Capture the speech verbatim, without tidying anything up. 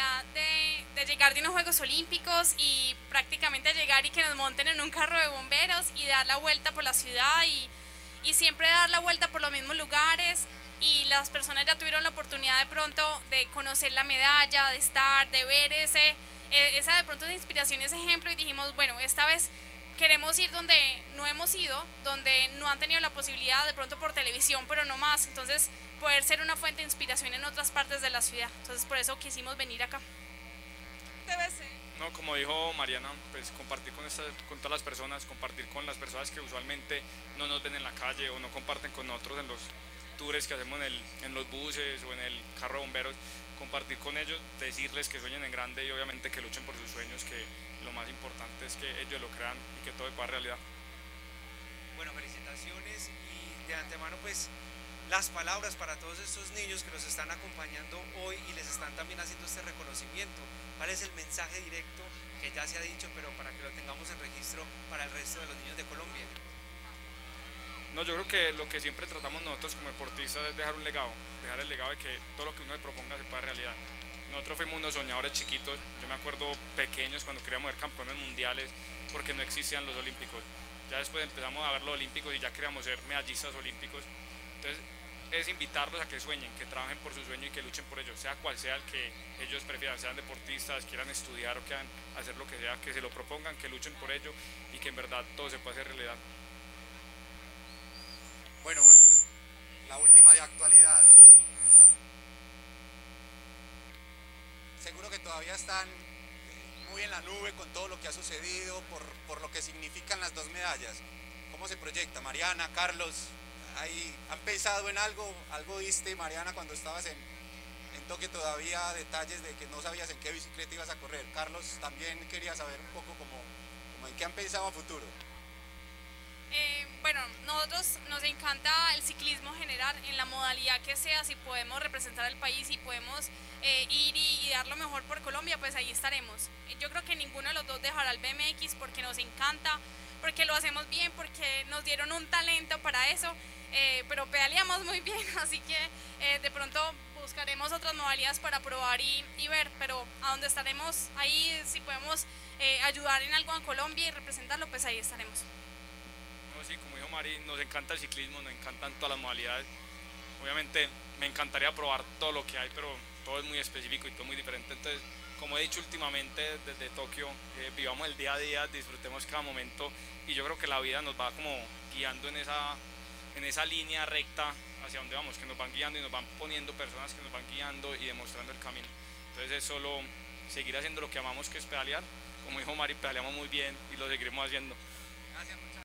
oportunidad de, de llegar de unos Juegos Olímpicos y prácticamente llegar y que nos monten en un carro de bomberos y dar la vuelta por la ciudad y, y siempre dar la vuelta por los mismos lugares, y las personas ya tuvieron la oportunidad de pronto de conocer la medalla, de estar, de ver ese, eh, esa de pronto de inspiración, ese ejemplo, y dijimos, bueno, esta vez queremos ir donde no hemos ido, donde no han tenido la posibilidad, de pronto por televisión, pero no más, entonces poder ser una fuente de inspiración en otras partes de la ciudad, entonces por eso quisimos venir acá. Debe ser. No, como dijo Mariana, pues compartir con, esta, con todas las personas, compartir con las personas que usualmente no nos ven en la calle o no comparten con nosotros en los tours que hacemos en, el, en los buses o en el carro de bomberos, compartir con ellos, decirles que sueñen en grande y obviamente que luchen por sus sueños, que lo más importante es que ellos lo crean y que todo se pueda realidad. Bueno, felicitaciones y de antemano pues las palabras para todos estos niños que los están acompañando hoy y les están también haciendo este reconocimiento. ¿Cuál es el mensaje directo que ya se ha dicho, pero para que lo tengamos en registro para el resto de los niños de Colombia? No, yo creo que lo que siempre tratamos nosotros como deportistas es dejar un legado, dejar el legado de que todo lo que uno se proponga se pueda realidad. Nosotros fuimos unos soñadores chiquitos, yo me acuerdo pequeños cuando queríamos ser campeones mundiales porque no existían los olímpicos. Ya después empezamos a ver los olímpicos y ya queríamos ser medallistas olímpicos. Entonces es invitarlos a que sueñen, que trabajen por su sueño y que luchen por ello, sea cual sea el que ellos prefieran, sean deportistas, quieran estudiar o quieran hacer lo que sea, que se lo propongan, que luchen por ello y que en verdad todo se pueda hacer realidad. Bueno, la última de actualidad. Seguro que todavía están muy en la nube con todo lo que ha sucedido, por, por lo que significan las dos medallas. ¿Cómo se proyecta? Mariana, Carlos, ¿hay, ¿han pensado en algo? ¿Algo diste, Mariana, cuando estabas en, en Tokio todavía detalles de que no sabías en qué bicicleta ibas a correr? Carlos, también quería saber un poco como, como en qué han pensado a futuro. Eh, bueno, nosotros nos encanta el ciclismo general en la modalidad que sea, si podemos representar al país y podemos eh, ir y, y dar lo mejor por Colombia, pues ahí estaremos. Yo creo que ninguno de los dos dejará el B M X porque nos encanta, porque lo hacemos bien, porque nos dieron un talento para eso, eh, pero pedaleamos muy bien, así que eh, de pronto buscaremos otras modalidades para probar y, y ver, pero a donde estaremos ahí, si podemos eh, ayudar en algo a Colombia y representarlo, pues ahí estaremos. Sí, como dijo Mari, nos encanta el ciclismo, nos encantan todas las modalidades. Obviamente me encantaría probar todo lo que hay, pero todo es muy específico y todo muy diferente. Entonces, como he dicho últimamente desde Tokio, eh, vivamos el día a día, disfrutemos cada momento y yo creo que la vida nos va como guiando en esa, en esa línea recta hacia donde vamos, que nos van guiando y nos van poniendo personas que nos van guiando y demostrando el camino. Entonces es solo seguir haciendo lo que amamos, que es pedalear. Como dijo Mari, pedaleamos muy bien y lo seguiremos haciendo. Gracias.